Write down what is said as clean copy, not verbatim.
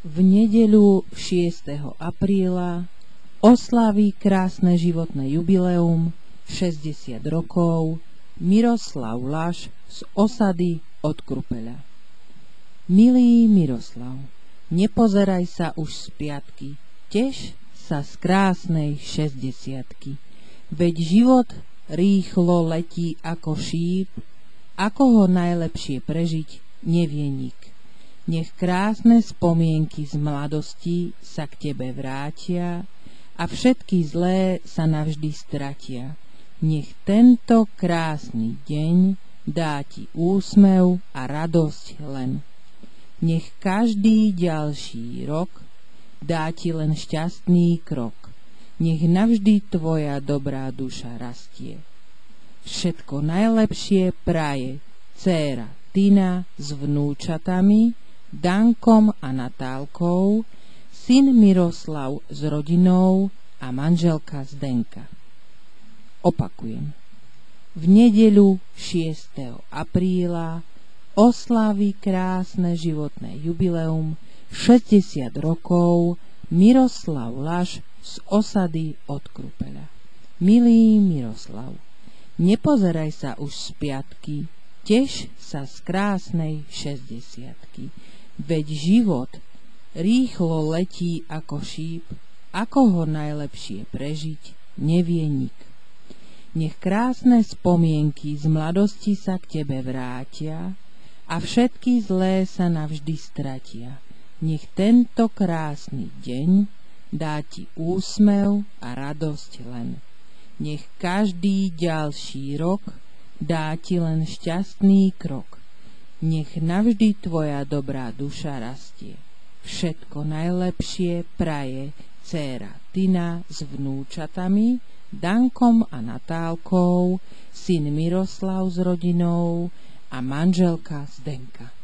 V nedeľu 6. apríla oslaví krásne životné jubileum 60 rokov Miroslav Laš z osady od Krupeľa. Milý Miroslav, nepozeraj sa už z piatky, teš sa z krásnej 60-ky. Veď život rýchlo letí ako šíp, ako ho najlepšie prežiť nevie nik. Nech krásne spomienky z mladosti sa k tebe vrátia a všetky zlé sa navždy stratia. Nech tento krásny deň dá ti úsmev a radosť len. Nech každý ďalší rok dá ti len šťastný krok. Nech navždy tvoja dobrá duša rastie. Všetko najlepšie praje dcéra Tina s vnúčatami Dankom a Natálkou, syn Miroslav s rodinou a manželka Zdenka. Opakujem. V nedeľu 6. apríla oslávi krásne životné jubileum 60 rokov Miroslav Laš z osady od Krupeľa. Milý Miroslav, nepozeraj sa už z piatky, teš sa z krásnej 60-ky. Veď život rýchlo letí ako šíp, ako ho najlepšie prežiť nevie nik. Nech krásne spomienky z mladosti sa k tebe vrátia a všetky zlé sa navždy stratia. Nech tento krásny deň dá ti úsmev a radosť len. Nech každý ďalší rok dá ti len šťastný krok. Nech navždy tvoja dobrá duša rastie. Všetko najlepšie praje dcéra Tina s vnúčatami Dankom a Natálkou, syn Miroslav s rodinou a manželka Zdenka.